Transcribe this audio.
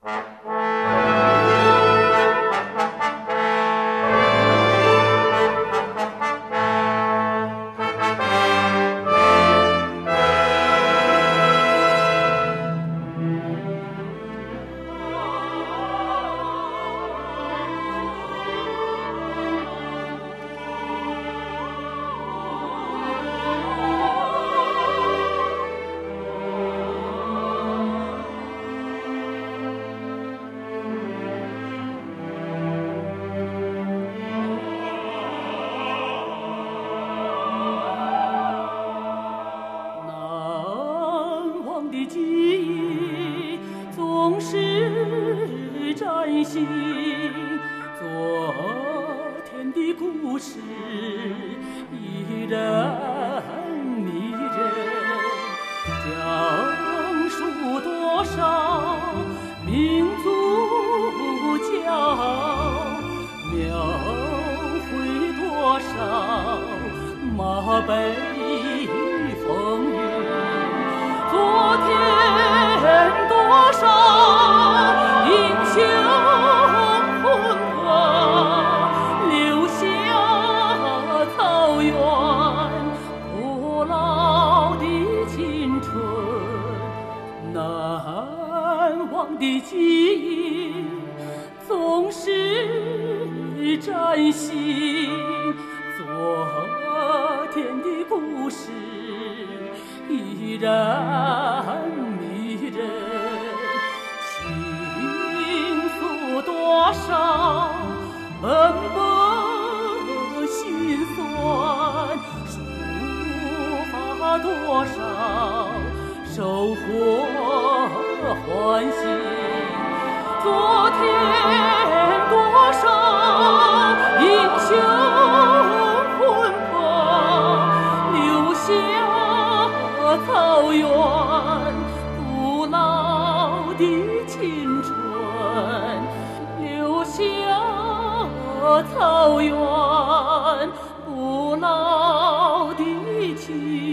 记忆总是崭新，昨天的故事依然迷人，讲述多少民族骄傲，描绘多少马背风雨。昨天多少英雄魂魄，留下草原古老的青春，难忘的记忆总是崭新。昨天的故事依然迷人，倾诉多少奔波心酸，抒发多少收获欢喜。昨天多少英雄魂魄，留下草原古老的青春，留下草原古老的青春。